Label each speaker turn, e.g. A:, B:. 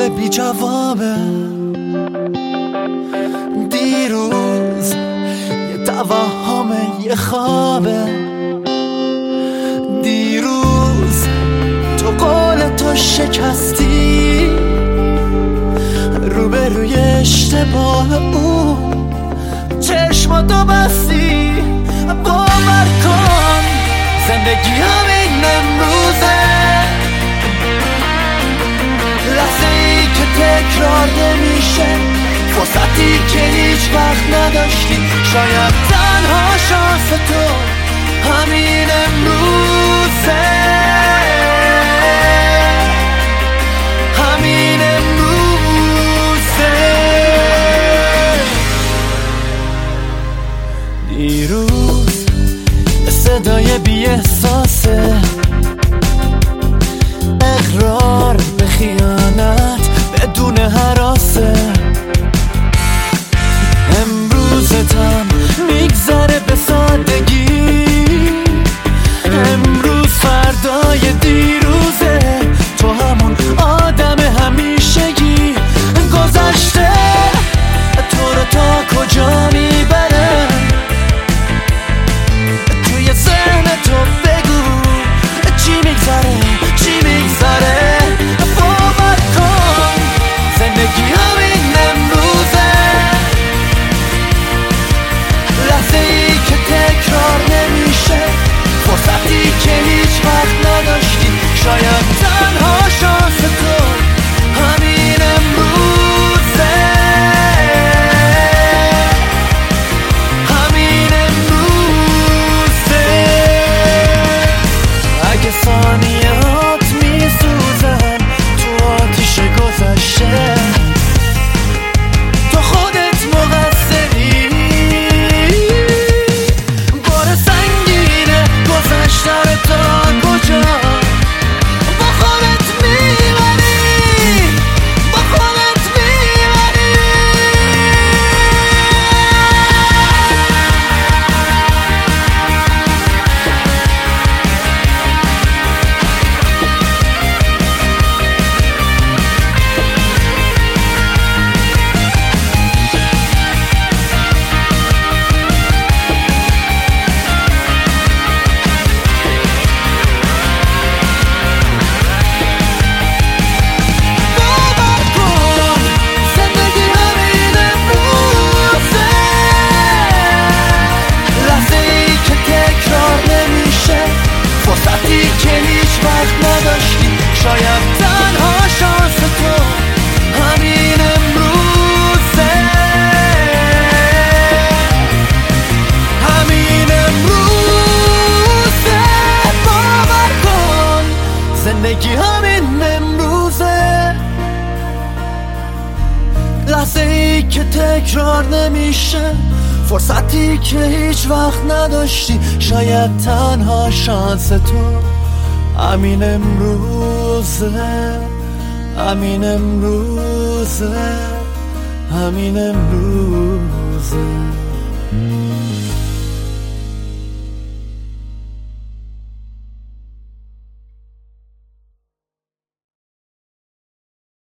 A: سوال بی جوابه. دیروز یه توهمه، یه خوابه. دیروز تو قول تو شکستی، روبروی اشتباه اون چشماتو بستی. باور کن زندگی همین امروزه، لحظه ای که تکرار نمیشه، فرصتی که هیچ وقت نداشتی. شاید تنها شانس تو همین امروزه، همین امروزه. دیروز صدای بی احساسه، اقرار به خیانت بدون هراسه. امروزتم میگذره به سادگی، امروز فردای دیروزه. تو همون آدم همیشگی، گذشته تو رو تا کجا میبره؟ توی ذهن تو بگو چی میگذره، چی میگذره. باور کن زندگی همین امروزه، لحظه ای که تکرار نمیشه، فرصتی که هیچ وقت نداشتی. شاید تنها شانس تو همین امروزه، همین امروزه. اگه ثانیات میسوزن تو آتیش گذشته، تو خودت مقصری. بار سنگینه گذشته رو تا کجا با خودت میبری، با خودت میبری. که هیچ وقت نداشتی. شاید تنها شانس تو همین امروزه، همین امروزه. باور کن زندگی همین امروزه، لحظه ای که تکرار نمیشه، فرصتی که هیچ وقت نداشتی. شاید تنها شانس تو همین امروزه، همین امروزه، همین امروزه.